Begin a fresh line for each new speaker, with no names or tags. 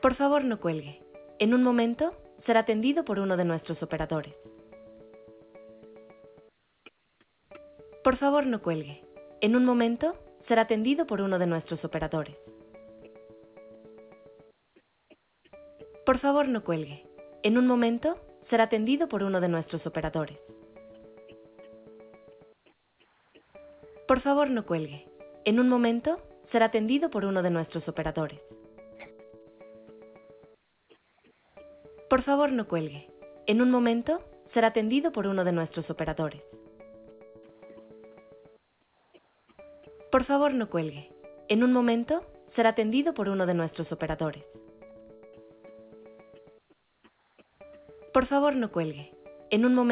Por favor, no cuelgue. En un momento será atendido por uno de nuestros operadores. Por favor, no cuelgue. En un momento será atendido por uno de nuestros operadores. Por favor, no cuelgue. En un momento será atendido por uno de nuestros operadores. Por favor, no cuelgue. En un momento será atendido por uno de nuestros operadores. Por favor, no cuelgue. En un momento será atendido por uno de nuestros operadores. Por favor, no cuelgue. En un momento será atendido por uno de nuestros operadores. Por favor, no cuelgue. En un momento